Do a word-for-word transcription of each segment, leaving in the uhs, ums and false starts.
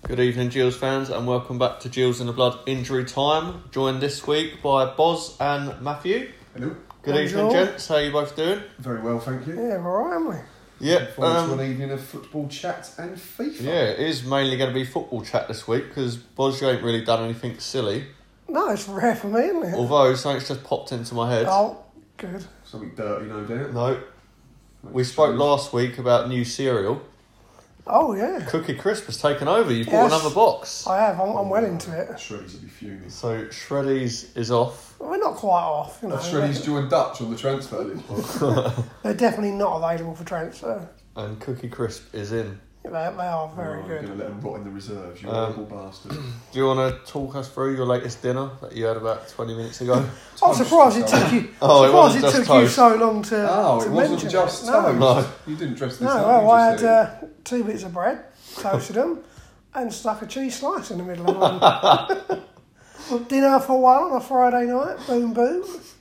Good evening, Gills fans, and welcome back to Gills in the Blood Injury Time. Joined this week by Boz and Matthew. Hello. Good Bonjour. evening, gents. How are you both doing? Very well, thank you. Yeah, we're alright, aren't we? Yeah, Forward um, to an evening of football chat and FIFA. yeah, it is mainly going to be football chat this week because Boz, you ain't really done anything silly. No, it's rare for me, isn't it? Although something's just popped into my head. Oh, good. Something dirty, no doubt. No, we spoke last week about new cereal. Oh, yeah. Cookie Crisp has taken over. You've Yes. bought another box. I have. I'm, I'm well into it. Shreddies will be fuming. So Shreddies is off. We're not quite off, you know. Have Shreddies joined Dutch on the transfer list? They're definitely not available for transfer. And Cookie Crisp is in. They, they are very oh, good. I'm going to let them rot in the reserves, you Um, horrible bastard. Do you want to talk us through your latest dinner that you had about twenty minutes ago? I'm surprised it took you. Oh, it surprised wasn't it just took toast. you so long to. Oh, to it wasn't mention just it. toast. No, No. You didn't dress this no. up. Well, you I just had said uh, two bits of bread, toasted them, and stuck a cheese slice in the middle of them. Dinner for one on a Friday night. Boom, boom.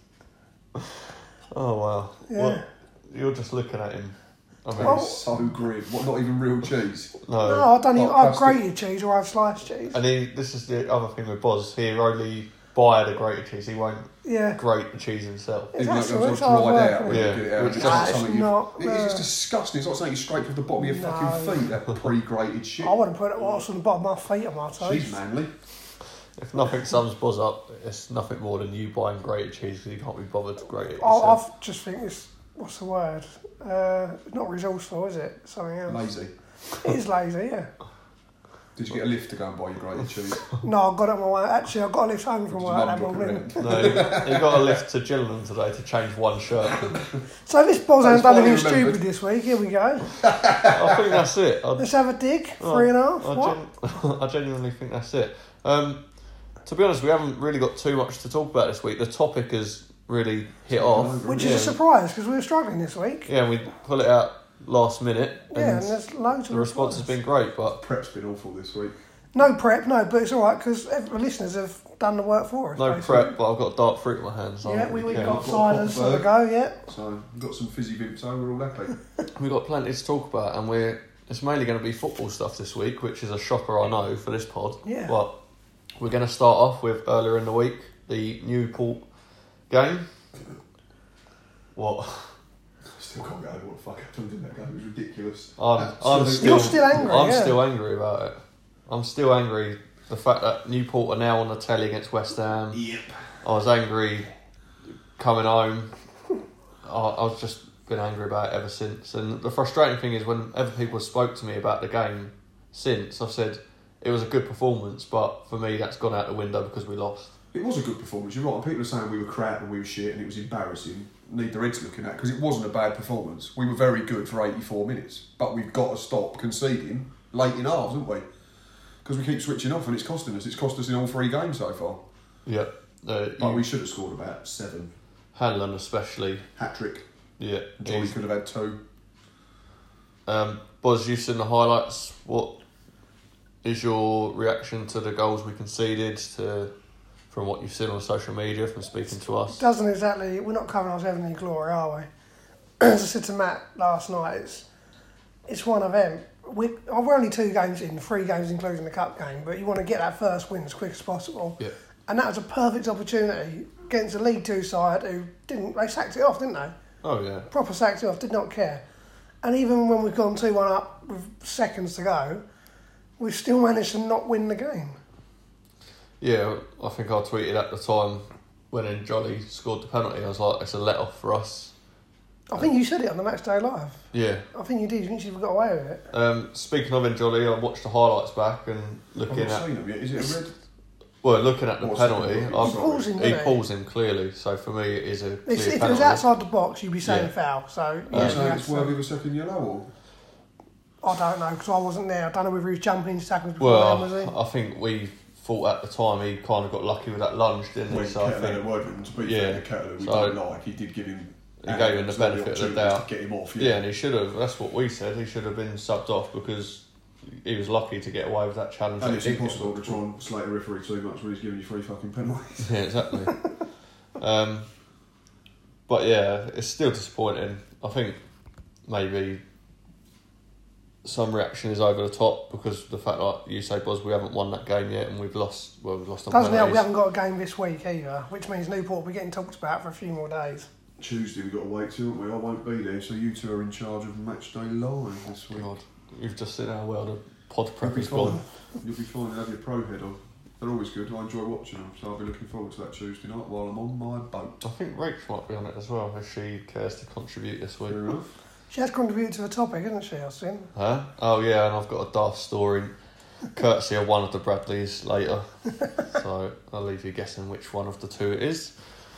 Oh wow! Yeah. Well, you're just looking at him. I mean, it. Well- That is so grim. What, not even real cheese? no. No, I don't even. Not I've plastic. grated cheese or I've sliced cheese. And he, this is the other thing with Boz. He only buy the grated cheese. He won't Yeah. grate the cheese himself. It's Even though it actually- goes it's all hard dried work, out when isn't you it? get it out. Which It's is- not It's something you- not, It is uh, disgusting. It's like something you scrape off the bottom of your No. fucking feet, that pre-grated shit. I wouldn't put it what's on the bottom of my feet on my toast. She's manly. If nothing sums Boz up, it's nothing more than you buying grated cheese because you can't be bothered to grate it I, yourself. I just think it's what's the word? Uh, it's not resourceful, is it? Something else. Lazy. It is lazy, yeah. Did you get a lift to go and buy your grated cheese? No, I got it on my way. Actually, I got a lift home from Did work your that mum drop it morning. in? No, he, he got a lift to Gillingham today to change one shirt. So this Boz That's hasn't done finally anything remembered. stupid this week. Here we go. I think that's it. I, Let's have a dig. Oh, Three and a half. I, What? gen- I genuinely think that's it. Um, to be honest, we haven't really got too much to talk about this week. The topic has really hit off. Which yeah. is a surprise because we were struggling this week. Yeah, and we pull it out last minute, and, Yeah, and there's loads the of response has replies. been great. But Prep's been awful this week. No prep, no, but it's all right because the listeners have done the work for us. no basically. prep. But I've got dark fruit in my hands. So I Yeah, don't we, really we care. got I've got a ciders proper on the go. Yeah. So, we've got some fizzy vimto, we're all happy. We've got plenty to talk about, and we're it's mainly going to be football stuff this week, which is a shocker, I know, for this pod. Yeah. But we're going to start off with earlier in the week the Newport game. What? Still can't get over what the fuck happened in that game. It was ridiculous. I'm, I'm Absolutely. still, You're still angry, I'm yeah. still angry about it. I'm still angry. The fact that Newport are now on the telly against West Ham. Yep. I was angry coming home. I, I've just been angry about it ever since. And the frustrating thing is whenever people spoke to me about the game since, I've said it was a good performance, but for me that's gone out the window because we lost. It was a good performance, you're right. And people are saying we were crap and we were shit and it was embarrassing. Need their heads looking at because it wasn't a bad performance. We were very good for eighty-four minutes, but we've got to stop conceding late in halves, haven't we? Because we keep switching off and it's costing us. It's cost us in all three games so far. Yeah. Uh, But you- we should have scored about seven. Hanlon especially. Hat trick. Yeah. Johnny he's- could have had two. Um, Boz, you've seen the highlights. What is your reaction to the goals we conceded, to from what you've seen on social media, from speaking to us? Doesn't exactly. We're not covering ourselves in any glory, are we? As I said to Matt last night, it's it's one of them. We, oh, we're only two games in, three games including the cup game, but you want to get that first win as quick as possible. Yeah. And that was a perfect opportunity against a League Two side who didn't. They sacked it off, didn't they? Oh, yeah. Proper sacked it off. Did not care. And even when we've gone two one up with seconds to go, we've still managed to not win the game. Yeah, I think I tweeted at the time when Jolly scored the penalty, I was like, it's a let-off for us. I think you said it on the Match Day Live. Yeah. I think you did. You think you've got away with it. Um, speaking of Njoli, I watched the highlights back and I've looking not at seen him yet. Is it a red? well, looking at the What's penalty, the- I- He pulls him, he doesn't he? pulls him clearly. So for me, it is a clear If, if it penalty. was outside the box, you'd be saying Yeah. foul. So Are yeah, you you saying have it's to- worthy of a second yellow or? I don't know because I wasn't there. I don't know whether he was jumping into tackles before then, was Well, he? I think we thought at the time he kind of got lucky with that lunge, didn't he? When So I Kettle had a think word with him, to be Yeah. fair to Kettle, we So- don't like, he did give him... He gave him the absolutely benefit of the opportunity doubt. to get him off, yeah, yeah. and he should have. That's what we said. He should have been subbed off because he was lucky to get away with that challenge. And that it's he did get. impossible to try and slate a referee too much when he's giving you three fucking penalties. Yeah, exactly. um, but yeah, it's still disappointing. I think maybe some reaction is over the top because the fact, like you say, Boz, we haven't won that game yet and we've lost. Well, we've lost on Doesn't help, penalties. we haven't got a game this week either, which means Newport will be getting talked about for a few more days. Tuesday we've got to wait till, haven't we? I won't be there, so you two are in charge of Match Day Live this week. God, you've just seen how well the pod You'll prep be is fine. gone. You'll be fine to have your pro head on. They're always good. I enjoy watching them, so I'll be looking forward to that Tuesday night while I'm on my boat. I think Rach might be on it as well if she cares to contribute this week. Fair enough. She has contributed to the topic, hasn't she, Austin? Huh? Oh yeah, and I've got a daft story, courtesy of one of the Bradleys later. So I'll leave you guessing which one of the two it is.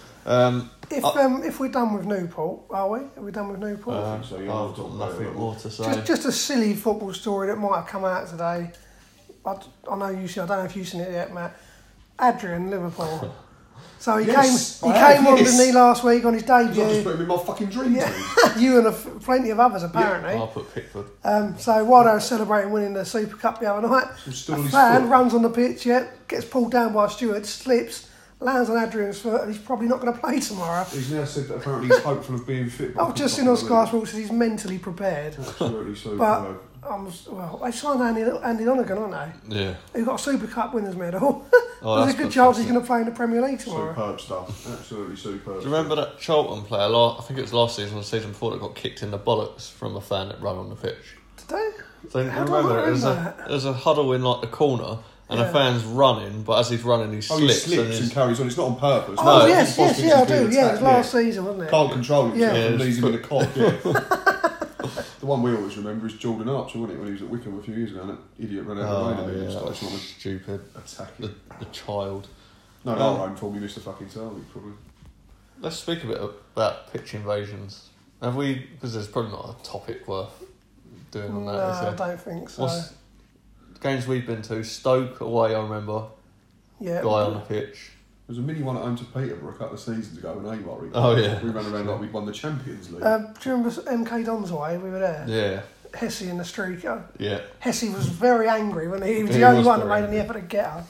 Um, If uh, um, if we're done with Newport, are we? Are we done with Newport? uh, so, yeah, I've we'll got talk about nothing it. more to say. Just, just a silly football story that might have come out today. I, I know you see. I don't know if you've seen it yet, Matt. Adrian, Liverpool. So he Yes, came. He I have, came on, yes. didn't he, last week on his Because I just debut? put him in my fucking dream Yeah. team. You and a f- plenty of others apparently. I'll put Pickford. Um, so while they were celebrating winning the Super Cup the other night, He's still a on his fan foot. runs on the pitch, yeah, gets pulled down by a steward, slips, lands on Adrian's foot, and he's probably not going to play tomorrow. He's now said that apparently he's hopeful of being fit. but I I've just couldn't seen on fucking Sky believe Sports that he's mentally prepared. it. Absolutely so. But um, well, they signed Andy, Andy Lonergan, aren't they? Yeah. Who got a Super Cup winners medal. Oh, There's that's a good good chance stuff, he's going to play in the Premier League tomorrow. Superb stuff. Absolutely superb. Do you remember that Charlton player? la- I think it was last season or the season before that got kicked in the bollocks from a fan that ran on the pitch. Did they? So you How do I remember not it? There's a remember that? there's a huddle in like the corner, and Yeah. a fan's running, but as he's running, he Oh, slips, he and, slips and, he's- carries on. It's not on purpose. Oh, No, yes, it's yes, possible yeah, I he's being do. Yeah, it was attacked, last yeah. season, wasn't it? Can't control himself Yeah. and Yeah, leaves him in the just cock, yeah. The one we always remember is Jordan Archer, wasn't it, when he was at Wickham a few years ago, and that idiot ran out of the oh lane and yeah, then that started was trying to stupid. attack The him. the child. No, Um, our own form, he missed a fucking target, probably. Let's speak a bit about pitch invasions. Have we? Because there's probably not a topic worth doing on No, that. is I there? don't think so. What's games we've been to? Stoke away, I remember. yeah. Guy on the pitch. There was a mini one at home to Peterborough a couple of seasons ago when Amory. Oh, yeah. We ran around like we'd won the Champions League. Um, do you remember M K Dons away? We were there. Yeah, Hesse and the streaker. yeah. Hesse was very angry when he, he was He the only was one that very made any angry. effort to get her.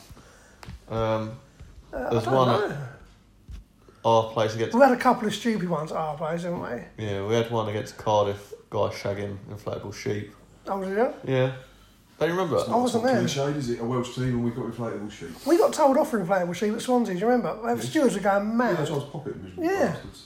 Um, Uh, There's I don't one know. at- our place against. We had a couple of stupid ones at our place, haven't we? Yeah, we had one against Cardiff. Guy shagging inflatable sheep. Oh, was it? Yeah. Don't you remember? It's it? not I wasn't so there. cliched, is it? A Welsh team and we've got inflatable sheep. We got told off for inflatable sheep at Swansea, do you remember? The Yes. stewards were going Yeah, mad. that's why I was popping miserable Yeah. bastards.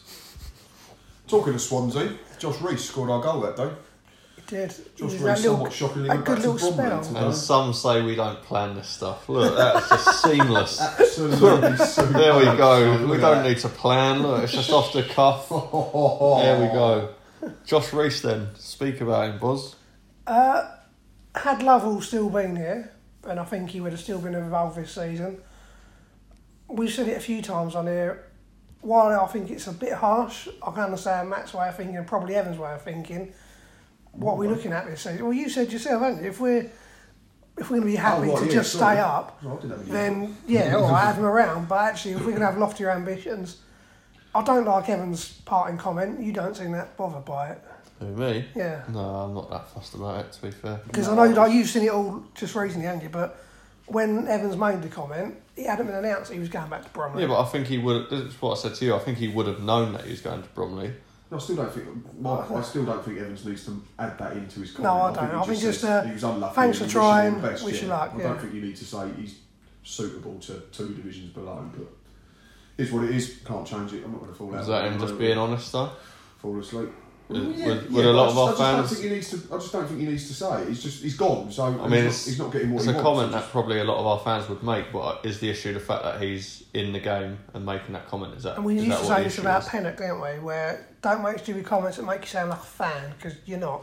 Talking of Swansea, Josh Reese scored our goal that day. He did. He Josh was Reese that little, somewhat shockingly that went good back to little Bromley spell. today. And some say we don't plan this stuff. Look, that's just seamless. Absolutely superb. There we go. Look We at don't that. need to plan. Look, it's just off the cuff. There we go. Josh Reese then. Speak about him, Boz. Uh, had Lovell still been here, and I think he would have still been involved this season, we've said it a few times on here, while I think it's a bit harsh, I can understand Matt's way of thinking and probably Evan's way of thinking, what we're looking at this season. Well, you said yourself, haven't you? If we're, if we're going to be happy Oh, right, to yeah, just sorry. stay up, Oh, I didn't have any- then yeah, all right, have him around. But actually, if we're going to have loftier ambitions, I don't like Evan's parting comment. You don't seem that bothered by it. Who, me? Yeah. No, I'm not that fussed about it, to be fair. Because I know like, you've seen it all just recently, haven't you? But when Evans made the comment, it hadn't been announced that he was going back to Bromley. Yeah, but I think he would. That's what I said to you. I think he would have known that he was going to Bromley. No, I still don't think. My, I still don't think Evans needs to add that into his comment. No, I don't. I think he just, says uh, he was unlucky. thanks and for we wish him all trying, the best, wish yeah. you luck, I yeah. don't think you need to say he's suitable to two divisions below, but it's what it is. Can't change it. I'm not going to fall out. Is that him just being honest though? Fall asleep. Would- Well, yeah, would- yeah, would a but lot I of just- our I just don't fans- think he needs to. I just don't think he needs to say it. He's just he's gone. So I he's, mean, not, it's, he's not getting what it's he a wants. comment It's that just- probably a lot of our fans would make, but is the issue the fact that he's in the game and making that comment? Is that And we is used that to what say the this issue about is? Pennock, didn't we? Where don't make stupid comments that make you sound like a fan, because you're not.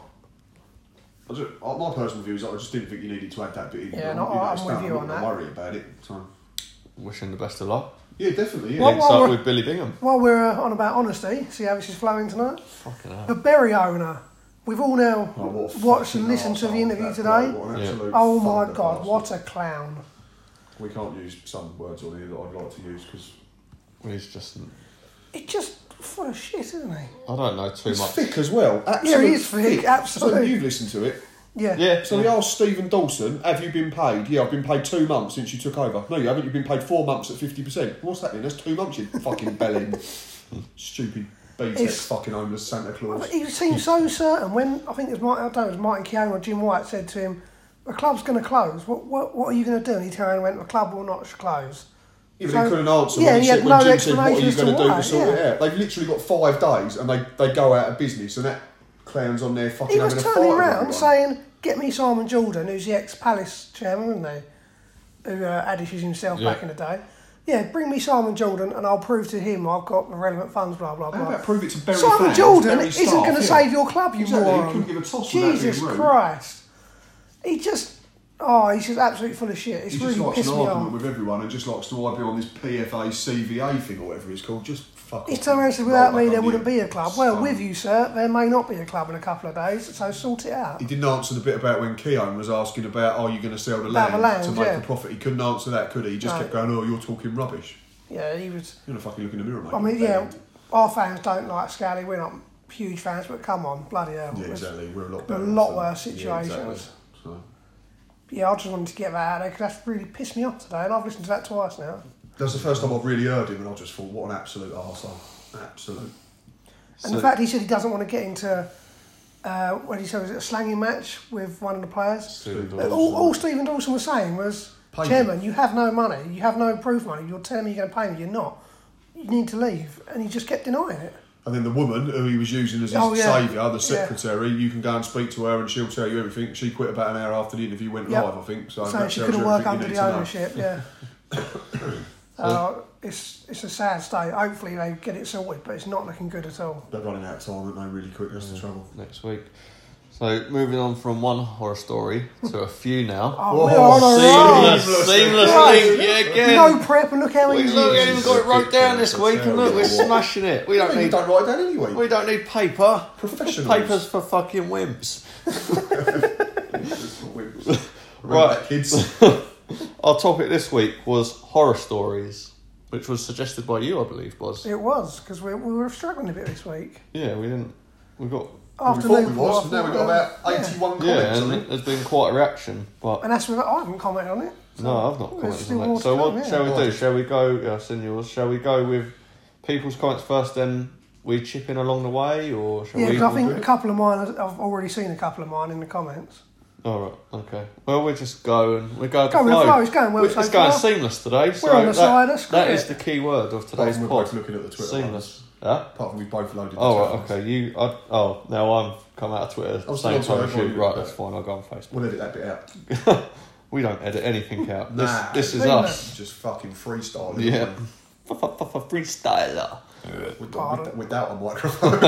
I just, uh, my personal view is that I just didn't think you needed to add that bit in. Yeah, I'm, no, you know, I'm it's with done. you I'm on not that. gonna worry about it. So. Wishing the best of luck. Yeah, definitely. Yeah. Well, Links well, up we're- with Billy Bingham. While we're uh, on about honesty, see how this is flowing tonight? Fucking hell. The Berry owner. We've all now Oh, what a watched and fucking listened to the arsehole interview that today. bloke, what an Yeah. absolute Oh my thunder god, bastard. what a clown. We can't use some words on here that I'd like to use because He's just. It's just full of shit, isn't he? I don't know too it's much. thick as well. Absolute Yeah, he is thick, absolutely. So you've listened to it. Yeah. Yeah. So he asked Stephen Dawson, have you been paid? Yeah, I've been paid two months since you took over. No, you haven't. You've been paid four months at fifty percent. What's that then? That's two months, you fucking bellend. Stupid B-Tech It's- fucking homeless Santa Claus. He seemed so certain when I think it was Martin, I don't know, it was Martin Keown or Jim White said to him, "The club's going to close. What what what are you going to do?" And he turned and went, "The club will not close." Yeah, but So- he couldn't answer yeah, when, he he had said, when no Jim said, what are you explanation going to as to do why, to sort it yeah. out? They've literally got five days and they, they go out of business and that clown's on there fucking He was having a fight turning with around everyone. saying, "Get me Simon Jordan, who's the ex-Palace chairman, isn't he? Who uh, Addishes himself Yeah. back in the day. Yeah, bring me Simon Jordan and I'll prove to him I've got the relevant funds, blah, blah, How blah." about prove it to Berry Simon fans, Jordan Berry isn't staff, going to yeah. save your club, you Exactly, he moron. couldn't give a toss without Jesus being rude. Christ. He just... Oh, he's just absolutely full of shit. It's He really just likes pissed an me argument off. with everyone and just likes to argue on this P F A C V A thing or whatever it's called. Just fuck He's off. turned around and said, "Without Roll me, back there on wouldn't you. be a club." Well, Scum. with you, sir, there may not be a club in a couple of days, so sort it out. He didn't answer the bit about when Keown was asking about, are you going to sell the About land, the land, to make yeah. a profit? He couldn't answer that, could he? He just No. kept going, oh, you're talking rubbish. Yeah, he was... You're going to fucking look in the mirror, mate. I mean, yeah, our fans don't like Scally. We're not huge fans, but come on, bloody hell. Yeah, It's- exactly. We're a lot a better. lot so- worse yeah, situations. exactly. So, Yeah, I just wanted to get that out of there because that's really pissed me off today, and I've listened to that twice now. that's the first time I've really heard him, and I just thought, what an absolute arsehole. Absolute. And So- the fact he said he doesn't want to get into, uh, what he said, was it a slanging match with one of the players? Stephen All, Dawson. all Stephen Dawson was saying was, Pay me. "Chairman, you have no money, you have no proof money, you're telling me you're going to pay me, you're not. You need to leave." And he just kept denying it. And then the woman who he was using as his Oh, yeah. saviour, the Yeah. secretary, you can go and speak to her and she'll tell you everything. She quit about an hour after the interview went Yep. live, I think. So So that she tells couldn't you work everything under you the need to know. ownership, yeah. uh, it's it's a sad state. Hopefully they get it sorted, but it's not looking good at all. They're running out of time, aren't they, really quick? That's the trouble. Next week. So moving on from one horror story to a few now. Oh, we're on a roll. Seamless, seamless Right. link, yeah, again. No prep, and look how we easy look, it we is. even got it wrote down this week, and look, we're Terrible. smashing it. We don't You need, don't write it down anyway. we don't need paper. Professionals. Papers for fucking wimps. Right, Right. that, kids. Our topic this week was horror stories, which was suggested by you, I believe, Boz. It was, because we, we were struggling a bit this week. Yeah, we didn't. We got. After we thought we Newport, was, I and now we've thought, got uh, about yeah. eighty-one Yeah, comments on and it. there's been quite a reaction, but And that's with, I haven't commented on it. so no, I've not there's commented still on more it. So to come, what yeah. shall we Go do? on. Shall we go? Yeah, I've seen yours. Shall we go with people's comments first, then we chip in along the way, or shall Yeah, we? because I think do a it? couple of mine, I've already seen a couple of mine in the comments. All right. Okay. Well, we just go and we go. with Go the with the flow. flow, it's going well We- so It's going far. seamless today. So We're on the that, side, that's that great. is the key word of Apart today's from we're pod. both looking at the Twitter Seamless. ones. Huh? Apart from we both loaded the Oh, Twitter right, ones. okay. You. I, oh, now I'm come out of Twitter. I'm Same still time on as Twitter, you. I'll Right, do that's that. fine. I'll go on Facebook. We'll edit that bit out. We don't edit anything out. This, Nah. this is Seamless. us. Just fucking freestyle. Yeah. Freestyler. Without, without a microphone.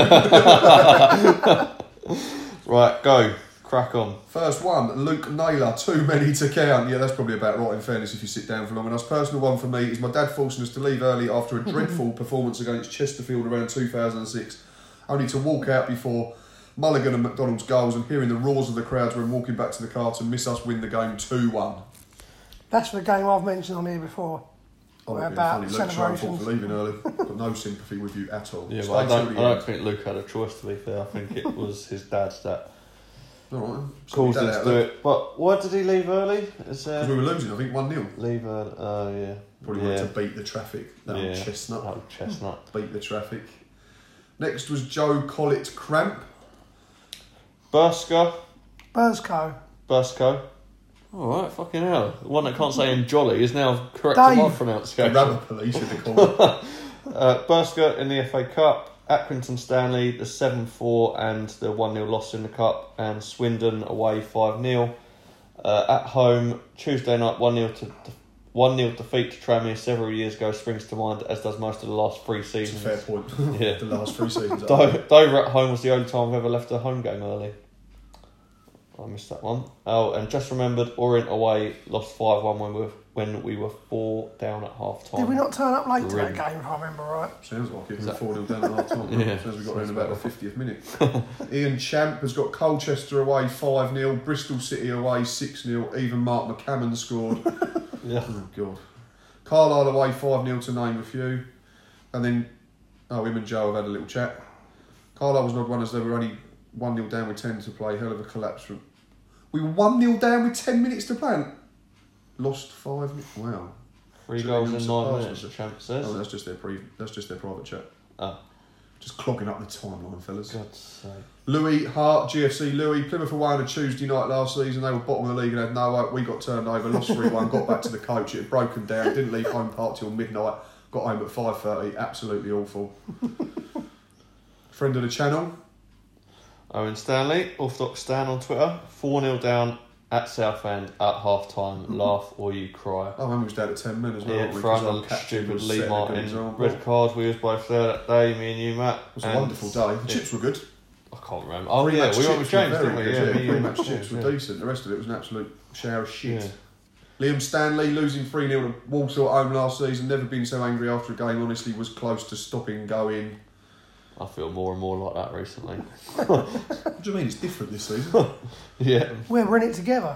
Right, go. Crack on. First one, Luke Naylor, too many to count. Yeah, that's probably about right in fairness if you sit down for long enough. Personal one for me is my dad forcing us to leave early after a dreadful performance against Chesterfield around two thousand six, only to walk out before Mulligan and McDonald's goals and hearing the roars of the crowds when walking back to the car to miss us win the game two one. That's the game I've mentioned on here before. I'm not being About funny, Luke's your own fault celebrations. for leaving early. Got no sympathy with you at all. Yeah, Stay but I till don't, the I don't end. think Luke had a choice, to be fair. I think it was his dad's that All right, then. caused Sort him that to out do then. it. But why did he leave early? Is Because we uh, were losing, I think, one nil. leave early? Oh, yeah. Probably yeah. wanted to beat the traffic. That yeah. old chestnut. That old chestnut. Beat the traffic. Next was Joe Collett Cramp. Bursker. Burzco. Bursco. All right, fucking hell. The one that can't say in jolly is now correct Dave. to my The pronunciation. rubber police in the corner. Uh, Bursker in the F A Cup, Accrington Stanley the seven four and the one nil loss in the Cup, and Swindon away five nil. Uh, at home, Tuesday night one nil to one nil defeat to Tranmere several years ago springs to mind, as does most of the last three It's a seasons. fair point. Yeah. The last three seasons. Do- Dover at home was the only time I've ever left a home game early. I missed that one. Oh, and just remembered, Orient away lost five one when we were, when we were four down at half time. Did we not turn up late to Grim. that game, if I remember right? Sounds like it. Is We're that- four nil down at half time. Yeah. Sounds we got around about the fiftieth minute. Ian Champ has got Colchester away five nil, Bristol City away six nil, even Mark McCammon scored. Yeah. Oh, God. Carlisle away five nil to name a few. And then, oh, him and Joe have had a little chat. Carlisle was an odd one as they were only one nil down with ten to play. Hell of a collapse. From... We were one nil down with ten minutes to play and lost five nil. Wow. Three Should goals we in use nine the minutes, passes? Champ says. Oh, that's just their pre. That's just their private chat. Oh. Just clogging up the timeline, fellas. God's sake. Louis Hart, G F C Louis. Plymouth away on a Tuesday night last season. They were bottom of the league and had no hope. We got turned over, lost three one, got back to the coach. It had broken down. Didn't leave home park till midnight. Got home at five thirty. Absolutely awful. Friend of the channel. Owen Stanley, Orthodox Stan on Twitter. four nil down at Southend at half time. Laugh or you cry. Oh, and we was down to ten men as well. Yeah, weren't we? for 'Cause our the captain stupid was Lee setting a good Martin example. red card. We was both there that day, me and you, Matt. It was a And wonderful day. The it- chips were good. I can't remember. Oh, yeah, Pre-match we went with chips were James, very didn't we? good, Yeah, yeah. me, you, Pre-match and chips were yeah. decent. The rest of it was an absolute shower of shit. Yeah. Liam Stanley losing three nil to Walsall at home last season. Never been so angry after a game. Honestly, was close to stopping going. I feel more and more like that recently. What do you mean? It's different this season. Yeah, We're in it together.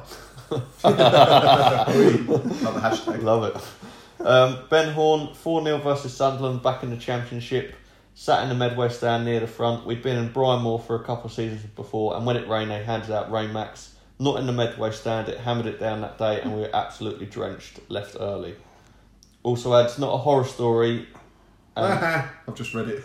Another hashtag. love it. Um, Ben Horn, four nil versus Sunderland, back in the Championship. Sat in the Medway stand near the front. We'd been in Brian Moore for a couple of seasons before, and when it rained, they handed out Rain Max. Not in the Medway stand, it hammered it down that day, and we were absolutely drenched, left early. Also adds, not a horror story. Um, I've just read it.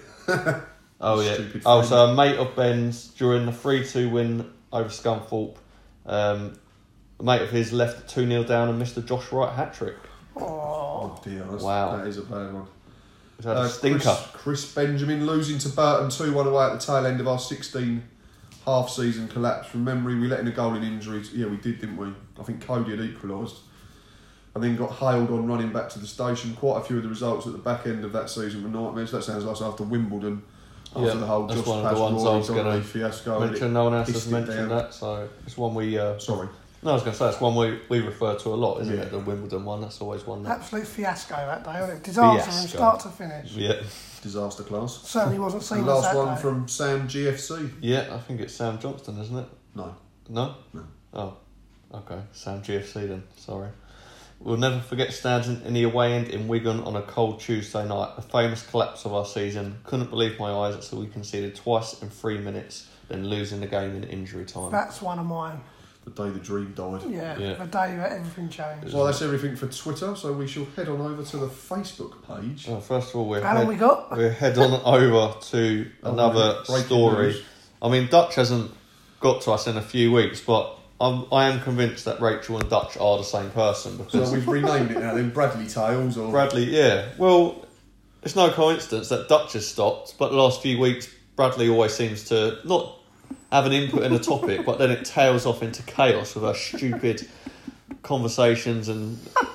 oh, yeah. Stupid Oh, friend. so a mate of Ben's, during the three two win over Scunthorpe, um, a mate of his left two nil down and missed a Josh Wright hat-trick. Oh, Oh dear, that's, Wow. that is a bad one. He's had a Uh, stinker. Chris, Chris Benjamin losing to Burton two one away at the tail end of our sixteen half-season collapse. From memory, we let in a goal in injuries. Yeah, we did, didn't we? I think Cody had equalised. And then got hailed on running back to the station. Quite a few of the results at the back end of that season were nightmares. That sounds like after Wimbledon. After Yeah, the whole that's Josh one of the Paz ones I Rory was gonna Donnelly fiasco. and Mention, it no one else has pissed it mentioned down. that, so it's one we... Uh, Sorry. no, I was going to say, it's one we, we refer to a lot, isn't Yeah. it? The Wimbledon one, that's always one that... absolute fiasco that day, wasn't it? Disaster from Fiasco. start to finish. Yeah, Disaster class. Certainly wasn't seen And as last that one day. from Sam G F C. yeah, I think it's Sam Johnston, isn't it? No. No? No. Oh, okay. Sam G F C then, sorry. We'll never forget standing in the away end in Wigan on a cold Tuesday night. A famous collapse of our season. Couldn't believe my eyes, so we conceded twice in three minutes, then losing the game in injury time. That's one of mine. The day the dream died. Yeah, Yeah. the day that everything changed. Well, that's everything for Twitter, so we shall head on over to the Facebook page. Well, first of all, we're How long head, we got? we're head on over to Oh, another breaking story. news. I mean, Dutch hasn't got to us in a few weeks, but I'm, I am convinced that Rachel and Dutch are the same person because So we've renamed it now then, Bradley Tales or... Bradley, yeah. Well, it's no coincidence that Dutch has stopped, but the last few weeks, Bradley always seems to not have an input in the topic, but then it tails off into chaos with her stupid conversations and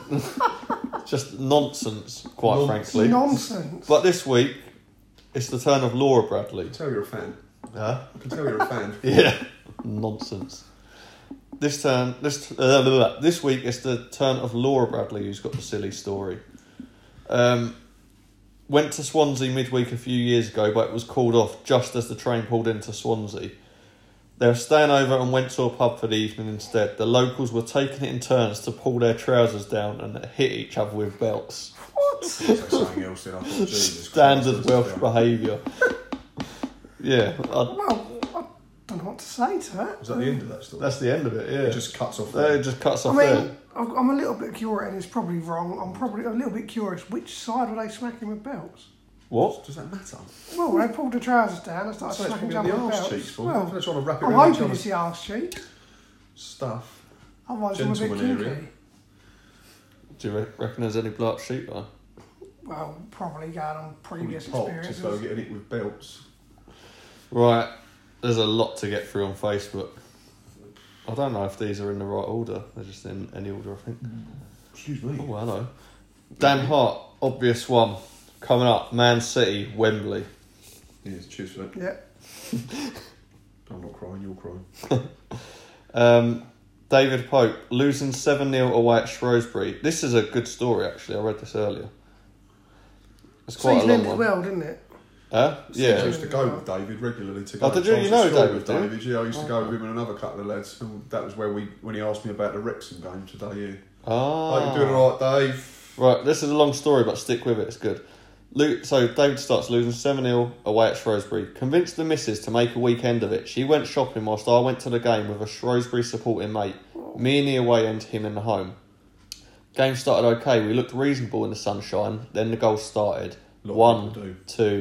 just nonsense, quite Nonsense. frankly. Nonsense. But this week, it's the turn of Laura Bradley. I can tell you're a fan. Huh? I can tell you're a fan. Yeah, nonsense. This turn, this uh, blah, blah, blah. This week it's the turn of Laura Bradley, who's got the silly story. Um, went to Swansea midweek a few years ago, but it was called off just as the train pulled into Swansea. They were staying over and went to a pub for the evening instead. The locals were taking it in turns to pull their trousers down and hit each other with belts. Say something else then. I thought, Jesus Standard Christ, Welsh that's behaviour. Yeah, I, Well, I don't know what to say to that. Was that the end of that story? that's the end of it. Yeah, It just cuts off Uh, there. it just cuts I off mean, there. I'm I'm a little bit curious, and it's probably wrong. I'm probably a little bit curious. Which side were they smacking with belts? What? Does that matter? Well, they pulled the trousers down and started So it's smacking probably each the other with arse belts. cheeks for. Well, They're trying to wrap it I'm around each hoping other's it's the arse cheek. stuff. Otherwise, I'm a bit Gentleman kinky. area. Do you re- reckon there's any blood sheep there? Well, probably going on previous Pop, just experiences. go getting it with belts. Right, there's a lot to get through on Facebook. I don't know if these are in the right order. They're just in any order, I think. Excuse me. Oh, hello. Dan Hart, obvious one. Coming up, Man City, Wembley. Yes, cheers for that. Yeah. I'm not crying, you're crying. Um, David Pope, losing seven nil away at Shrewsbury. This is a good story, actually. I read this earlier. It's quite Season a long ended one. well, didn't it? Huh? I Yeah. used to go with David regularly to go. Oh, did you? I was You know at school David, with do you? David, yeah. I used to go Oh. with him and another couple of lads. And that was where we, when he asked me about the Wrexham game today, yeah. Ah. Hope you're doing alright, Dave. Right, this is a long story, but stick with it, it's good. Lu- So David starts losing seven nil away at Shrewsbury. Convinced the missus to make a weekend of it. She went shopping whilst I went to the game with a Shrewsbury supporting mate. Me in the away end, him in the home. Game started okay. We looked reasonable in the sunshine. Then the goal started. Lot of One, people do. two,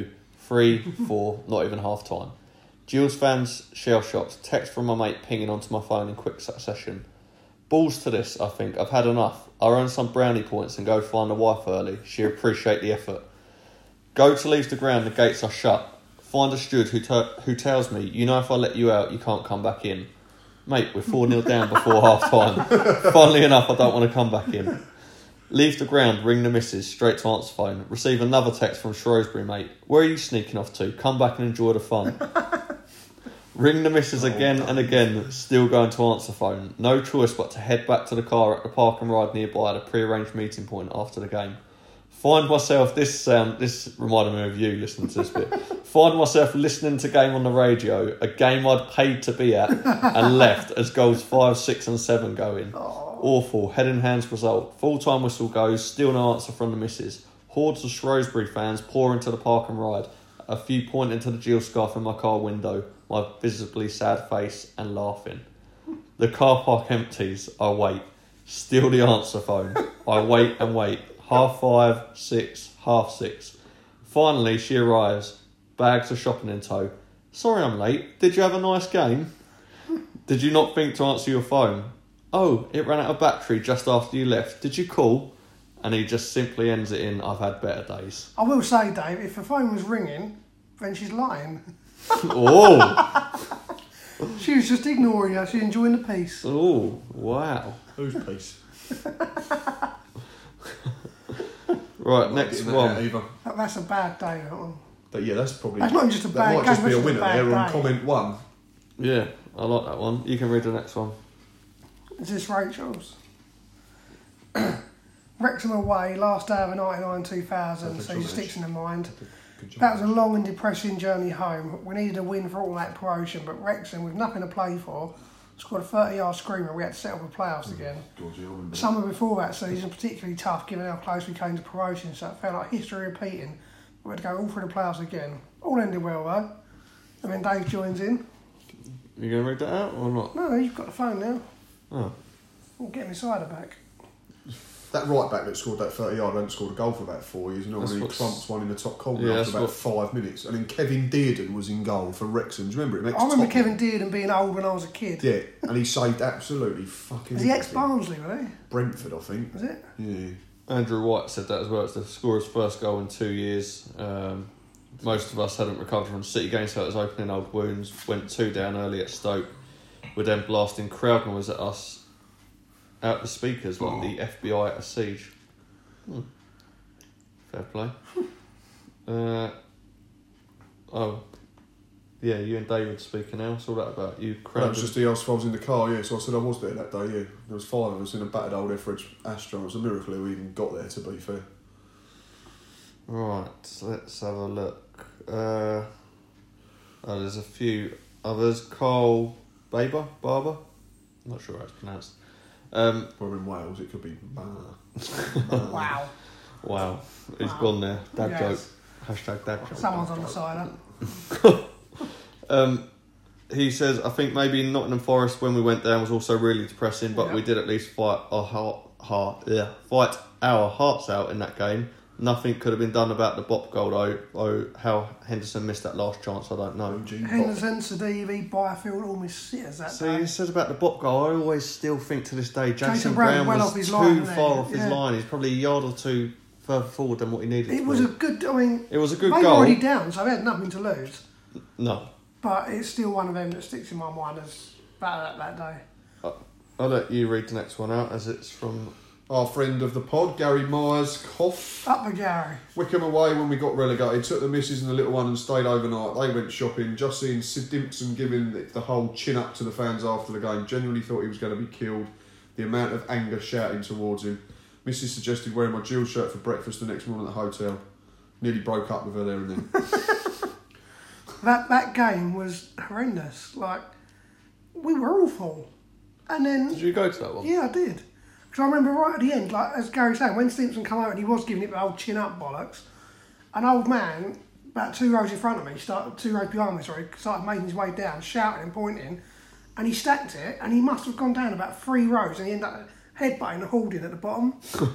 Three, four, not even half time. Gills fans, shell shocked. Text from my mate pinging onto my phone in quick succession. Balls to this, I think. I've had enough. I'll earn some brownie points and go find a wife early. She'll appreciate the effort. Go to leave the ground, the gates are shut. Find a steward who ter- who tells me, you know if I let you out, you can't come back in. Mate, we're four nil down before half time. Funnily enough, I don't want to come back in. Leave the ground, ring the missus, straight to answer phone. Receive another text from Shrewsbury, mate. Where are you sneaking off to? Come back and enjoy the fun. Ring the missus again and again, still going to answer phone. No choice but to head back to the car at the park and ride nearby at a pre-arranged meeting point after the game. Find myself, this sound, this reminded me of you listening to this bit. Find myself listening to game on the radio, a game I'd paid to be at, and left as goals five, six and seven go in. Awful, head in hands result. Full-time whistle goes, still no answer from the missus. Hordes of Shrewsbury fans pour into the park and ride. A few pointing to the Jill scarf in my car window, my visibly sad face and laughing. The car park empties, I wait. Still the answer phone. I wait and wait. Half five, six, half six. Finally, she arrives. Bags of shopping in tow. Sorry I'm late. Did you have a nice game? Did you not think to answer your phone? Oh, it ran out of battery just after you left. Did you call? And he just simply ends it in, I've had better days. I will say, Dave, if the phone was ringing, then she's lying. Oh! She was just ignoring her. She's enjoying the peace. Oh, wow. Whose piece? Right, next one. That, that's a bad day, that one. But yeah, that's probably... That's not just a that bad might just game, be a that's winner just a bad there on day. comment one. Yeah, I like that one. You can read the next one. Is this Rachel's? Wrexham away, last day of the ninety-nine two thousand, so she sticks in the mind. That was a long and depressing journey home. We needed a win for all that promotion, but Wrexham, with nothing to play for, scored a thirty-yard screamer. We had to settle the playoffs again. God, Summer before that season particularly tough, given how close we came to promotion, so it felt like history repeating. We had to go all through the playoffs again. All ended well though. And then Dave joins in. You going to read that out or not? No, you've got the phone now. Oh. We'll get me cider back. That right back that scored that thirty yard hadn't scored a goal for about four years, and That's already what's- clumps one in the top corner Yeah, after about that's five minutes. And then Kevin Dearden was in goal for Wrexham. Do you remember him? I remember Ex-Tottenham. Kevin Dearden being old when I was a kid. Yeah, and he saved absolutely fucking... Was he everything. ex-Barnsley, was he? Brentford, I think. Was it? Yeah. Andrew White said that as well. It's the scorer's first goal in two years. Um, most of us hadn't recovered from City games, so it was opening old wounds. Went two down early at Stoke. We're then blasting crowd noise at us out the speakers like the F B I at a siege. Hmm. Fair play. uh, oh, yeah, you and David speaking now. What's all that about? You That crowded. was just the ask if I was in the car, yeah. So I said I was there that day, yeah. There was five of us in a battered old Etheridge Astra. It was a miracle we even got there, to be fair. Right, so let's have a look. Uh, oh, there's a few others. Carl Baber, Barber. I'm not sure how it's pronounced. Um, We're in Wales, it could be... Bah. Wow. wow, he's Wow. gone there. Dad Yes. joke. Hashtag dad joke. Someone's on the cider. Um, he says, I think maybe Nottingham Forest when we went down was also really depressing, but Yeah. we did at least fight our heart, heart, yeah, fight our hearts out in that game. Nothing could have been done about the Bop goal though. Oh, how Henderson missed that last chance, I don't know. Eugene Bott. Henderson, Sadivi, Byfield, all missed sitters that See, day. he says about the Bop goal, I always still think to this day Jason, Jason Brown, Brown well was off his too line, far wasn't off he? his Yeah. line. He's probably a yard or two further forward than what he needed It to was be. a good, I mean, It was a good they were goal. already down, so they had nothing to lose. No. But it's still one of them that sticks in my mind as bad that, that day. I'll let you read the next one out as it's from... Our friend of the pod, Gary Myers, cough. Up the Gary. Wickham away when we got relegated. Took the missus and the little one and stayed overnight. They went shopping. Just seeing Sid Dimpson giving the, the whole chin up to the fans after the game. Genuinely thought he was going to be killed. The amount of anger shouting towards him. Missus suggested wearing my Jill shirt for breakfast the next morning at the hotel. Nearly broke up with her there and then. That that game was horrendous. Like, we were awful. And then... Did you go to that one? Yeah, I did. Because I remember right at the end, like as Gary said, when Stimpson come out and he was giving it the old chin up bollocks, an old man, about two rows in front of me, started two rows behind me, sorry, started making his way down, shouting and pointing, and he stacked it, and he must have gone down about three rows, and he ended up headbutting the hoarding at the bottom.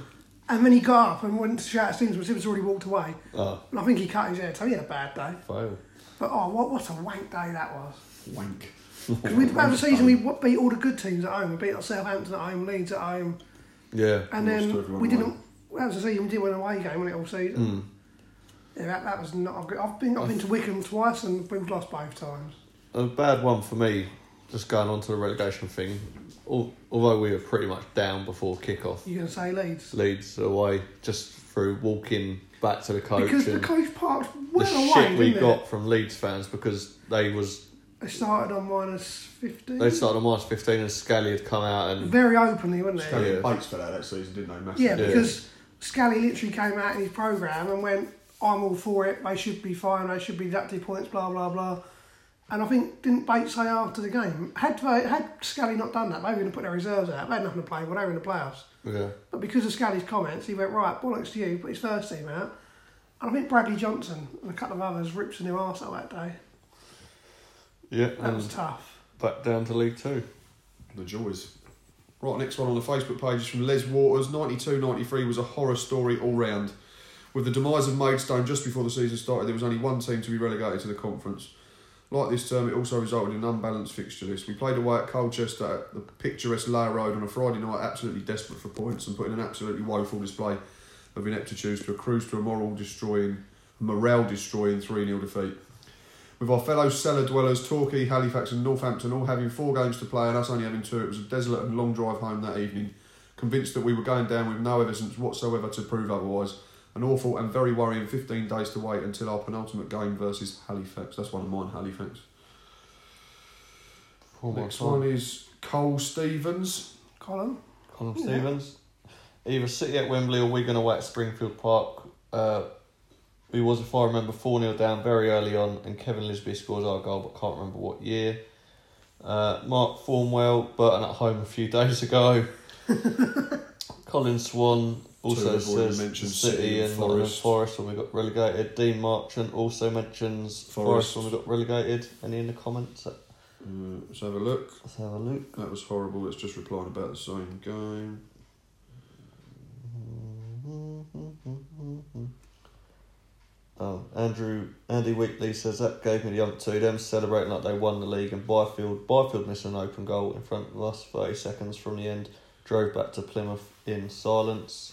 And then he got up and went to shout at Simmons, but Simmons already walked away. Oh, And I think he cut his head, so he had a bad day. fail. But oh, what, what a wank day that was. Wank. Because we over the season, we beat all the good teams at home. We beat like Southampton at home, Leeds at home. Yeah. And Lost to then everyone we away. didn't. That was the season we didn't win an away game, wasn't it, all season? Mm. Yeah, that, that was not a good. I've been I've been to Wickham twice and we've lost both times. A bad one for me, just going on to the relegation thing. Al- Although we were pretty much down before kick-off, You're going to say Leeds? Leeds away, just through walking back to the coach Because the and coach parked the well away, shit we didn't got it? from Leeds fans because they was They started on minus fifteen. they started on minus fifteen and Scally had come out and Very openly, wasn't it? Scally Yeah. Bates for that that season, didn't they? Massive. Yeah, Yeah. because Scally literally came out in his programme and went, I'm all for it, they should be fine, they should be deducted points, blah, blah, blah. And I think, didn't Bates say after the game, had they, had Scally not done that, they were going to put their reserves out. They had nothing to play, but they were in the playoffs. yeah. But because of Scally's comments, he went, right, bollocks to you, put his first team out. And I think Bradley Johnson and a couple of others ripped a new arsehole that day. Yeah, That was and tough. back down to League Two. The joys. Right, next one on the Facebook page is from Les Waters. ninety-two ninety-three was a horror story all round. With the demise of Maidstone just before the season started, there was only one team to be relegated to the conference. Like this term, it also resulted in an unbalanced fixture list. We played away at Colchester at the picturesque Lower Road on a Friday night, absolutely desperate for points and put in an absolutely woeful display of ineptitude to a cruise to a moral destroying, morale destroying three nil defeat. With our fellow cellar dwellers, Torquay, Halifax and Northampton all having four games to play and us only having two, it was a desolate and long drive home that evening. Convinced that we were going down with no evidence whatsoever to prove otherwise. An awful and very worrying fifteen days to wait until our penultimate game versus Halifax. That's one of mine, Halifax. Four more Next time. one is Cole Stevens. Colin? Colin Yeah. Stevens. Either City at Wembley or Wigan away at Springfield Park. Uh, we was, if I remember, four nil down very early on, and Kevin Lisby scores our goal, but can't remember what year. Uh, Mark Formwell, Burton at home a few days ago. Colin Swan also Two have already says mentioned City, City and and Nottingham Forest. Forest when we got relegated. Dean Marchant also mentions Forest, Forest. when we got relegated. Any in the comments? Uh, let's have a look. Let's have a look. That was horrible. It's just replying about the same game. Oh, Andrew Andy Wheatley says that gave me the ump to them celebrating like they won the league, and Byfield Byfield missed an open goal in front of us thirty seconds from the end, drove back to Plymouth in silence.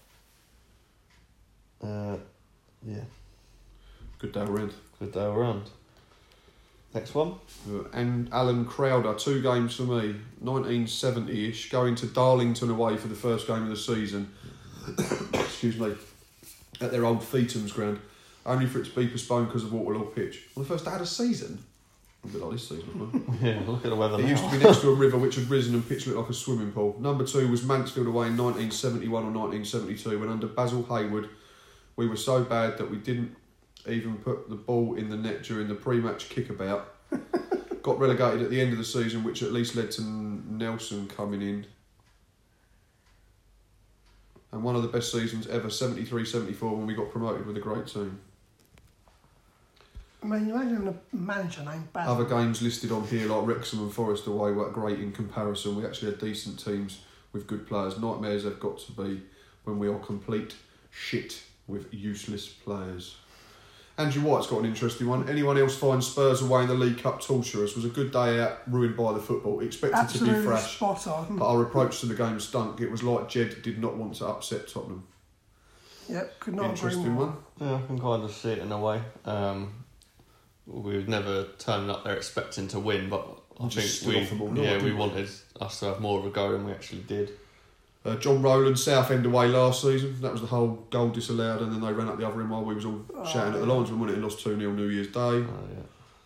Uh, yeah, Good day round. good day around. Next one. Uh, and Alan Crowder, two games for me, nineteen seventy-ish, going to Darlington away for the first game of the season. Excuse me, at their old Feetham's ground, only for it to be postponed because of Waterloo pitch. Well, the first day had a season. A bit like this season, wasn't it? Yeah, look at the weather It now. used to be next to a river which had risen and pitch looked like a swimming pool. Number two was Mansfield away in nineteen seventy-one or nineteen seventy-two, when under Basil Hayward we were so bad that we didn't even put the ball in the net during the pre-match kickabout. Got relegated at the end of the season, which at least led to Nelson coming in. And one of the best seasons ever, seventy-three seventy-four, when we got promoted with a great team. I mean, you imagine having a manager named Basil. Other games listed on here, like Wrexham and Forest away, were great in comparison. We actually had decent teams with good players. Nightmares have got to be when we are complete shit with useless players. Andrew White's got an interesting one. Anyone else find Spurs away in the League Cup torturous? Was a good day out, ruined by the football. Expected Absolutely to be fresh, spot on. but our approach to the game stunk. It was like Jed did not want to upset Tottenham. Yep, could not agree Interesting more. one. Yeah, I can kind of see it in a way. Um, we would never turn up there expecting to win, but I Just think stood off the ball, we, no, yeah, we didn't we? wanted us to have more of a go than we actually did. Uh, John Rowland, Southend away last season. That was the whole goal disallowed, and then they ran up the other end while we was all Oh, shouting at the yeah. linesman, when it lost two nil New Year's Day. Oh, yeah.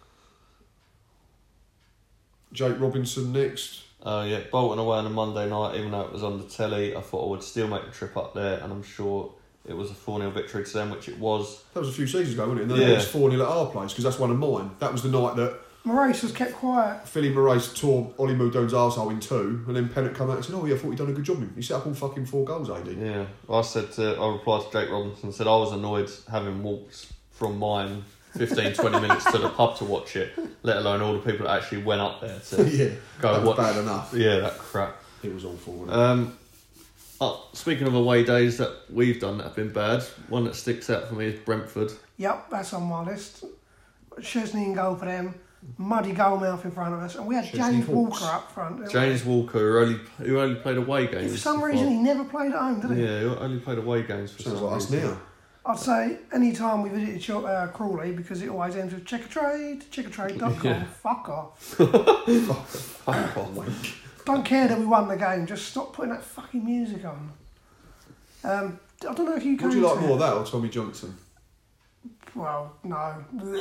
Jake Robinson next. Uh, yeah, Bolton away on a Monday night, even though it was on the telly, I thought I would still make the trip up there, and I'm sure it was a four nil victory to them, which it was. That was a few seasons ago, wasn't it? And then Yeah. it was four nil at our place, because that's one of mine. That was the night that Moraes was kept quiet. Philly Moraes tore Ollie Muldoon's arsehole in two, and then Pennant come out and said, oh yeah, I thought you'd done a good job. You set up all fucking four goals, A D. Yeah, I said to, I replied to Jake Robinson and said I was annoyed having walked from mine fifteen, twenty minutes to the pub to watch it, let alone all the people that actually went up there to yeah, go that was watch. bad enough. Yeah, that crap. It was awful, wasn't it? Um, Oh, speaking of away days that we've done that have been bad, one that sticks out for me is Brentford. Yep, that's on my list. Chesney in goal for them. Muddy goalmouth in front of us, and we had Chesney James Hawks. Walker up front. didn't James Walker, who only who only played away we? games. For some so reason, far. he never played at home, did he? Yeah, he only played away games for Sounds some like us reason. now. I'd say any time we visited Ch- uh, Crawley, because it always ends with check a trade, check a trade dot com. Yeah. Fuck off. Fuck off. Don't care that we won the game. Just stop putting that fucking music on. Um, I don't know if you can. Would you like more of that or Tommy Johnson? Well, no.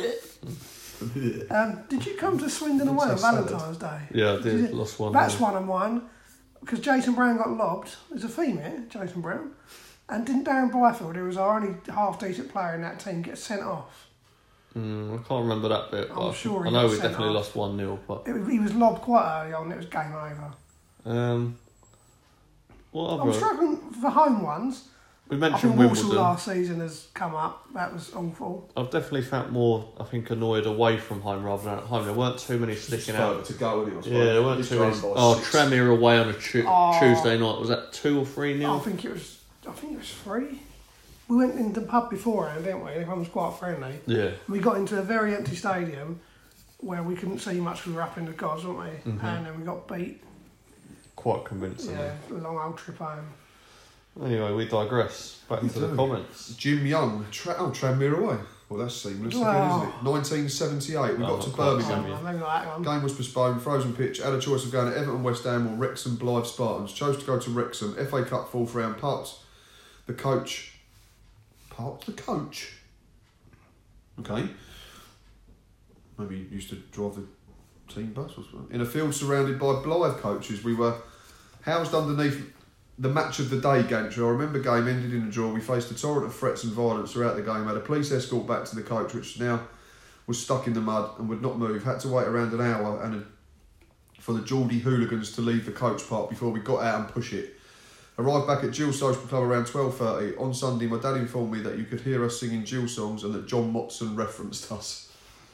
um, did you come to Swindon away on It's a salad. Valentine's Day? Yeah, I did. Did you- Lost one. That's yeah. one and one. Because Jason Brown got lobbed. There's a female, Jason Brown. And didn't Darren Byfield, who was our only half decent player in that team, get sent off? Mm, I can't remember that bit, I'm but sure I he know got we sent definitely off. lost one nil. But It, was- he was lobbed quite early on. It was game over. um, what I'm other? struggling for home ones. We I mentioned think Walsall Wimbledon. last season has come up. That was awful. I've definitely felt more, I think, annoyed away from home rather than at home. There weren't too many sticking out. To go, innit, I suppose. Yeah, there weren't He's too many. drawn by Oh, six. Tranmere away on a tu- Oh. Tuesday night. Was that two or three I nil? think it was. I think it was three. We went into the pub beforehand, didn't we? Everyone was quite friendly. Yeah. We got into a very empty stadium where we couldn't see much. We were up in the gods, weren't we? Mhm. And then we got beat. Quite convincing. Yeah, a long old trip home. Anyway, we digress. Back We to the do. comments. Jim Young, tra- oh, Tranmere away. Well, that's seamless again, Wow. isn't it? nineteen seventy-eight, we Oh, got to not quite Birmingham. so. Oh, maybe not that one. Game was postponed, frozen pitch, had a choice of going to Everton, West Ham or Wrexham Blythe Spartans. Chose to go to Wrexham. F A Cup fourth round, parked the coach. Parked the coach? Okay. Maybe he used to drive the team bus or something. In a field surrounded by Blythe coaches, we were housed underneath the match of the day gantry. I remember game ended in a draw. We faced a torrent of threats and violence throughout the game. Had a police escort back to the coach, which now was stuck in the mud and would not move. Had to wait around an hour and a, for the Geordie hooligans to leave the coach park before we got out and push it. Arrived back at Jill's Social Club around twelve thirty. On Sunday, my dad informed me that you could hear us singing Jill songs and that John Motson referenced us.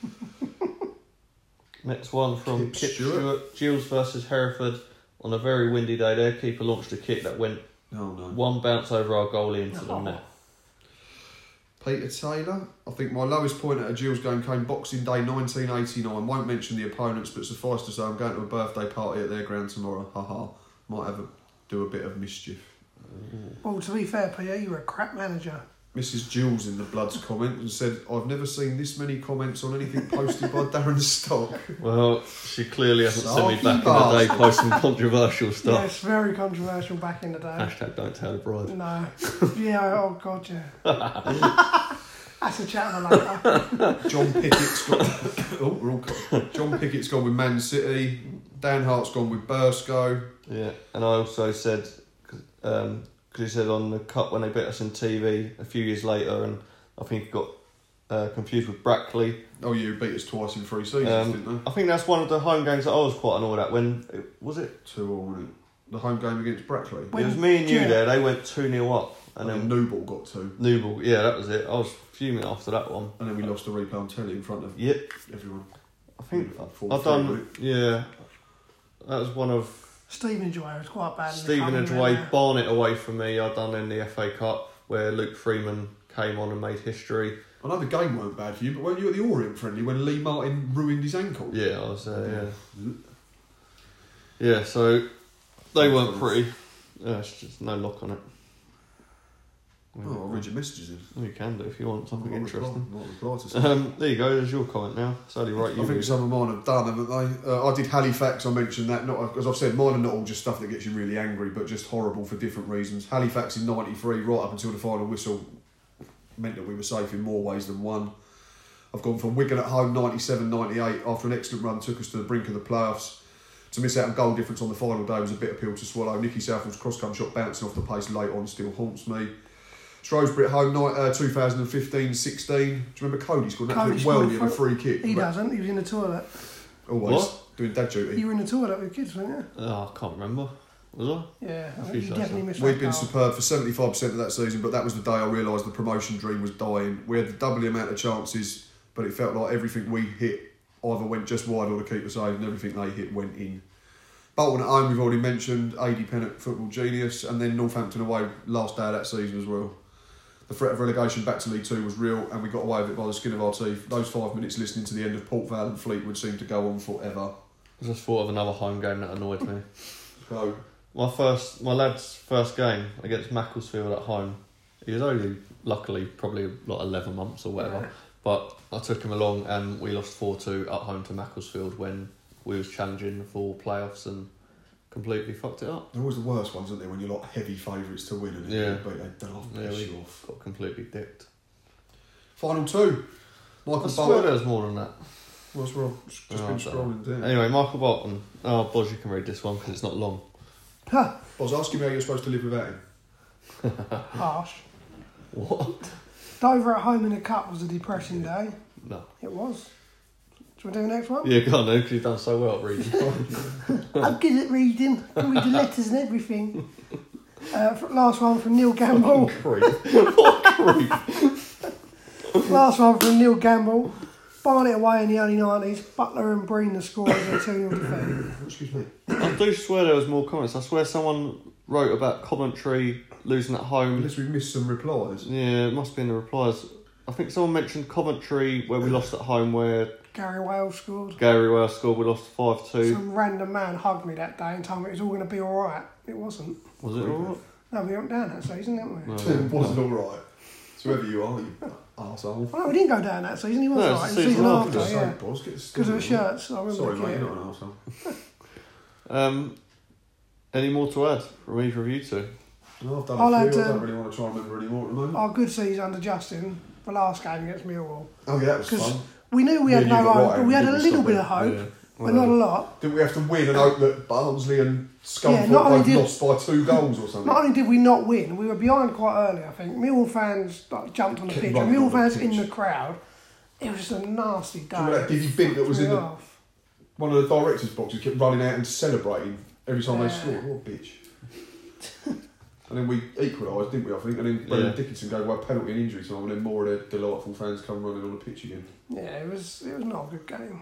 Next one from Kip Kip Stewart. Stewart. Gills versus Hereford. On a very windy day, their keeper launched a kick that went Oh no. one bounce over our goalie into the Oh. net. Peter Taylor. I think my lowest point at a Jill's game came Boxing Day nineteen eighty-nine. Won't mention the opponents, but suffice to say I'm going to a birthday party at their ground tomorrow. Haha. Might have a, do a bit of mischief. Well, to be fair, Peter, you were a crap manager. Missus Jules in the Bloods comment and said, I've never seen this many comments on anything posted by Darren Stock. Well, she clearly hasn't seen me Sarky back in the day bastard. posting controversial stuff. Yes, very controversial back in the day. Hashtag don't tell the bride. No. Yeah, oh god, yeah. That's a chat for later. John Pickett's got oh, we're all got, John Pickett's gone with Man City. Dan Hart's gone with Burscough. Yeah, and I also said, because um, he said on the cup when they beat us in T V a few years later, and I think he got uh, confused with Brackley. Oh, you beat us twice in three seasons, Um, didn't I think that's one of the home games that I was quite annoyed at. When was it? they? Two all, wasn't it? The home game against Brackley. When- it was me and you yeah. there. They went two nil up, and And then then Newball got two. Newball. Yeah, that was it. I was fuming after that one. And then we lost the replay on telly in front of Yep, everyone. I think Like four, I've three, done. wasn't Yeah, that was one of Stephen Joy was quite bad. in the Stevenage coming away, there. Barnet away from me. I've done in the F A Cup where Luke Freeman came on and made history. it? I know the game weren't bad for you, but weren't you at the Orient friendly when Lee Martin ruined his ankle? Yeah, I was there. Yeah, yeah. So they weren't pretty. Yeah, it's just no lock on it. Oh, I'll read your messages in. You can do if you want something Not interesting. reply- not reply to something. Um, there you go. There's your comment now. It's only right. You I think read some of mine have done, haven't they? Uh, I did Halifax, I mentioned that, not as I've said, mine are not all just stuff that gets you really angry, but just horrible for different reasons. Halifax in ninety-three, right up until the final whistle, meant that we were safe in more ways than one. I've gone from Wigan at home ninety-seven ninety-eight, after an excellent run took us to the brink of the playoffs. To miss out on goal difference on the final day was a bitter pill to swallow. Nicky Southall's cross-come shot bouncing off the pace late on still haunts me. Shrewsbury at home, night, uh, twenty fifteen sixteen. Do you remember Cody scored an Cody absolute scored weldy of a for- free kick? He doesn't. He was in the toilet. Always. What? Doing dad duty. You were in the toilet with kids, weren't you? Oh, I can't remember. Was I? Yeah. I I think think you so, definitely so. missed We've that been goal. superb for seventy-five percent of that season, but that was the day I realised the promotion dream was dying. We had the double the amount of chances, but it felt like everything we hit either went just wide or the keeper saved, and everything they hit went in. Bolton at home, we've already mentioned. A D Pennock, football genius. And then Northampton away, last day of that season as well. The threat of relegation back to League Two was real, and we got away with it by the skin of our teeth. Those five minutes listening to the end of Port Vale and Fleetwood seemed to go on forever. I just thought of another home game that annoyed me. So, My first, my lad's first game against Macclesfield at home. He was only, luckily, probably like eleven months or whatever. Yeah. But I took him along and we lost four two at home to Macclesfield when we was challenging for playoffs and completely fucked it up. they're always the worst ones, aren't they, when you're like heavy favourites to win and Yeah. you beat they don't Yeah, piss we you off. got completely dicked. Final two. I Michael swear Bolton. there was more than that. What's wrong? Just Oh, been I don't scrolling down. Anyway, Michael Bolton. Oh, Boz, you can read this one because it's not long. Huh, I was asking me how you're supposed to live without him. harsh. What? Dover at home in the cup was a depressing day. No. It was. Do you want to do the next one? Yeah, go on then, because you've done so well at reading. I'm good at reading. I can read the letters and everything. Uh, f- last one from Neil Gamble. Creep. What creep? Last one from Neil Gamble. Barnet away in the early nineties. Butler and Breen the scorers in a two nil defeat. Excuse me. I do swear there was more comments. I swear someone wrote about Coventry losing at home. Unless we've missed some replies. Yeah, it must be in the replies. I think someone mentioned Coventry where we lost at home where Gary Wales scored. Gary Wales scored, we lost five two. Some random man hugged me that day and told me it was all going to be alright. It wasn't. Was it alright? No, we went down that season, didn't we? No. It wasn't alright. So whoever you are, you arsehole. Well, no, we didn't go down that season. He was No, alright. it's It the was the season season after, after. yeah. Boss, get the Because of the steam. shirts. I remember Sorry, the mate, kit. you're not an arsehole. Um, any more to add from either of you two? No, I've done I'll a few. add, I don't um, really want to try and remember any more at the moment. Our good season under Justin, the last game against Millwall. Oh, yeah, that was 'Cause fun. We knew we Yeah, had you no got hope, right, but we had a didn't we, little stop bit it? of hope, Yeah. but not a lot. Didn't we have to win and hope that Barnsley and Yeah, Scunthorpe not only both did- lost by two goals or something? Not only did we not win, we were behind quite early, I think. Millwall fans like, jumped on the Kept pitch, and running Millwall on the fans pitch. in the crowd. It was just a nasty day. Do you remember that divvy bint that was in the- Half. One of the directors' boxes kept running out and celebrating every time they Yeah. scored. What a bitch. And then we equalised, didn't we, I think? And then Brendan Yeah. Dickinson go by penalty and injury time, and then more of their delightful fans come running on the pitch again. Yeah, it was it was not a good game.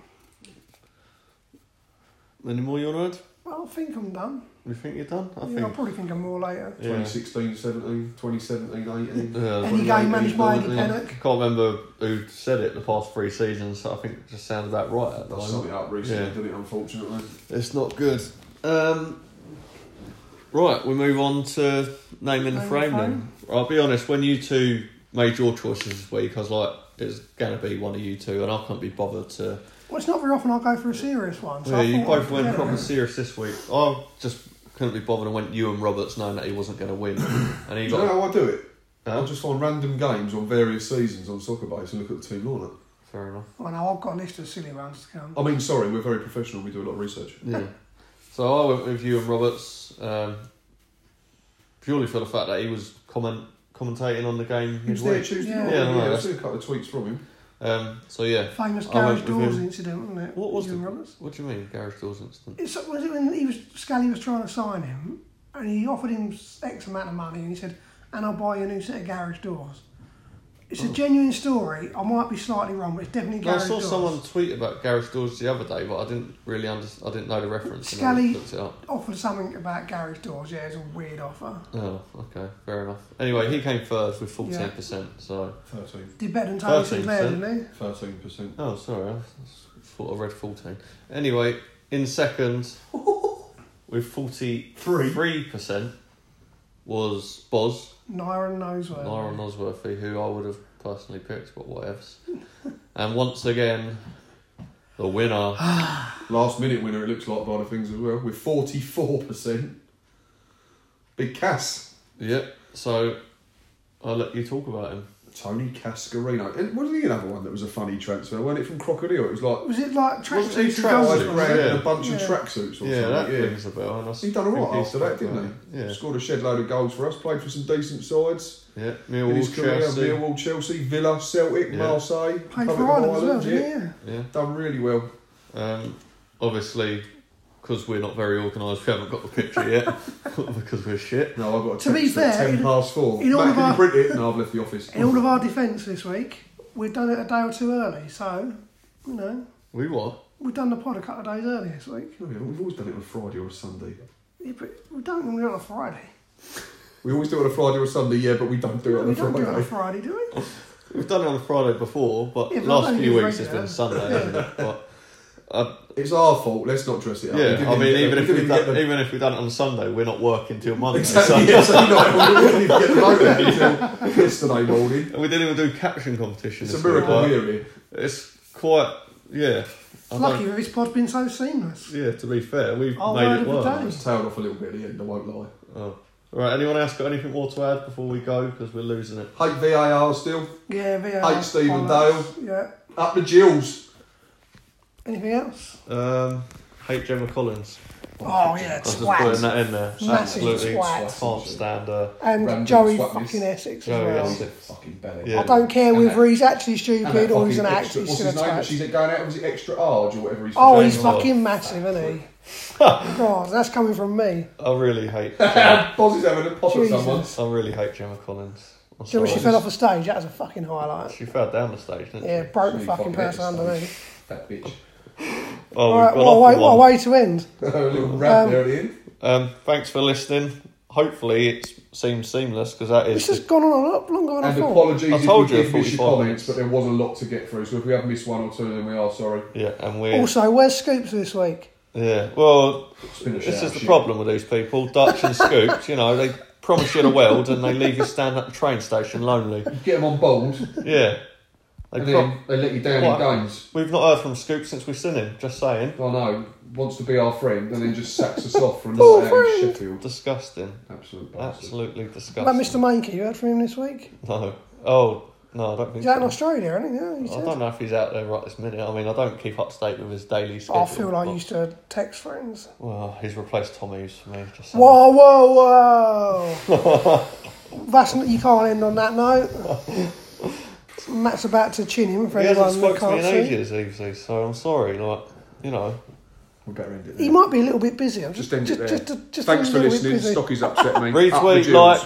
Any more you want to add? Well, I think I'm done. You think you're done? I Yeah, I'll think. probably think of more later. Yeah. twenty sixteen seventeen, twenty seventeen eighteen. Yeah, Any game managed by Eddie Pennock. Can't remember who said it the past three seasons, so I think it just sounds about right at the That's moment. something up recently, Yeah. didn't it, unfortunately? It's not good. Um, right, we move on to naming the Name frame the then. I'll be honest, when you two made your choices this week, I was like, it's going to be one of you two, and I can't be bothered to. Well, it's not very often I go for a serious one. So Yeah, I you thought both I'd- went yeah. proper serious this week. I just couldn't be bothered and went Ewan Roberts, knowing that he wasn't going to win, and he Do you know got. how I do it? Huh? I just find random games on various seasons on Soccer Base and look at the team lineup. Fair enough. Well, no, I've got a list of silly ones to come. I mean, sorry, we're very professional. We do a lot of research. Yeah. So I went with Ewan Roberts, um, purely for the fact that he was comment commentating on the game He was there midweek. Tuesday Yeah. night. Yeah, no, yeah, I've that's- seen a couple of tweets from him. Um, so yeah, Famous I garage went with doors him. incident, wasn't it? What was Ewan the- Roberts? what do you mean, garage doors incident? It's, was it when he was Scally was trying to sign him, and he offered him X amount of money, and he said, "And I'll buy you a new set of garage doors." It's a genuine story. I might be slightly wrong, but it's definitely No, I garage saw doors. someone tweet about garage doors the other day, but I didn't really under, I didn't know the reference. And I Scally- looked it up. offered something about garage doors. Yeah, it's a weird offer. Oh, okay, fair enough. Anyway, he came third with fourteen percent. So, thirteen. Did better than Tony thirteen Sinclair, percent. didn't he? thirteen percent. oh, sorry, I thought I read fourteen. Anyway, in second with forty-three percent was Boz. Nyron Noseworthy. Myron Nosworthy, who I would have personally picked, but whatevs. And once again, the winner. Last minute winner, it looks like, by the things as well, with forty-four percent. Big Cass. Yep. So I'll let you talk about him. Tony Cascarino. And wasn't he another one that was a funny transfer? Wasn't it from Crocodile? It was like Was it like track Wasn't he suits and track goals? suits? five grand Yeah. and a bunch of Yeah. tracksuits or Yeah, that something. Yeah, rings a bell. And I he done all think right he's after that, quite didn't he? Yeah. Scored a shed load of goals for us. Played for some decent sides Yeah. in his Millwall, career. Chelsea. Millwall, Chelsea, Villa, Celtic, Yeah. Marseille. Played Republic for of Ireland as well, Ireland, didn't yeah. he? Yeah. Done really well. Um, obviously, because we're not very organised, we haven't got the picture yet. Because we're shit. No, I've got a To be text at fair, ten in- past four. in all Matt, of can our- you print it? No, I've left the office. In all of our defence this week, we've done it a day or two early, so, you know, We what? We've done the pod a couple of days earlier this week. No, we haven't. We've always done it on a Friday or a Sunday. Yeah, but we don't normally do it on a Friday. We always do it on a Friday or a Sunday, yeah, but we don't do it on We a don't Friday. do it on a Friday, do we? We've done it on a Friday before, but Yeah, but last I few don't weeks think it's been it's Sunday, hasn't it? But, uh, It's our fault. Let's not dress it up. We yeah, didn't I mean, get- even we if didn't we've get done, the- even if we've done it on Sunday, we're not working till Monday. Exactly. So- Yeah, so you know, we didn't even get the vote out until yesterday morning. And we didn't even do caption competition. It's a this week, miracle but we're here. It's quite, yeah. I Lucky don't- that this pod's been so seamless. Yeah, to be fair, we've I'll made learn it every work. day. I was tailed off a little bit at the end, I won't lie. Oh. Right, anyone else got anything more to add before we go? Because we're losing it. Hate V A R still. Yeah, V R. Hate Stephen highlights. Yeah. Up the Gills. Anything else? Um, hate Gemma Collins. Oh, yeah, I was just putting twat. that in there. Massive Absolutely twat. can't stand her. And Random Joey swapness. fucking Essex Joey as well. Essex. Fucking belly. Yeah. I don't care And whether he's actually stupid that or he's an fucking act, extra- he's What's still a his name? twat. She's it going out? Was it extra large or whatever he's Oh, fucking he's called? fucking massive, isn't he? God, that's coming from me. I really hate. Boz is having a pop at Jesus. someone. I really hate Gemma Collins. I'm Do you know when she sorry. fell off the stage? That was a fucking highlight. She fell down the stage, didn't Yeah, she? broke the She fucking fucking person hit the underneath. That bitch. Oh, Alright, we've what a got way, off what a with one. way to end. A little rant Um, there at the end. Um, thanks for listening. Hopefully it seems seamless because that It's is. just gone on a lot longer than I And thought. apologies I if told we you did miss your forty-five comments, minutes. but there was a lot to get through. So if we have missed one or two, then we are sorry. Yeah, and we're. Also, where's Scoops this week? Yeah, well, It's been a this shout, is the shit. problem with these people. Dutch and Scoops, you know, they promise you the world and they leave you standing at the train station lonely. You get them on board, Yeah. They and pro- then they let you down What? in games. We've not heard from Scoops since we've seen him, just saying. I know, wants to be our friend, and then just sacks us off for a Oh, night out in friend. Sheffield. Disgusting. Absolute bastard. Absolutely What disgusting. about Mister Mankey? You heard from him this week? No. Oh, no, I don't think He's out in so. Australia, isn't he? Yeah, he I said. don't know if he's out there right this minute. I mean, I don't keep up to date with his daily schedule. I feel like but- you used to text friends. Well, he's replaced Tom Hughes for me. Just saying. Whoa, whoa, whoa! That's you can't end on that note. Matt's about to chin him for He anyone hasn't that spoke to me can't in see. ages, Evesy, so I'm sorry. Like, you know, We better end it He there. might be a little bit busy. I'm just, Just end it just, there. just, just, just Thanks a for little bit listening. busy. Stocky's upset me. retweet, Up the Gills. like.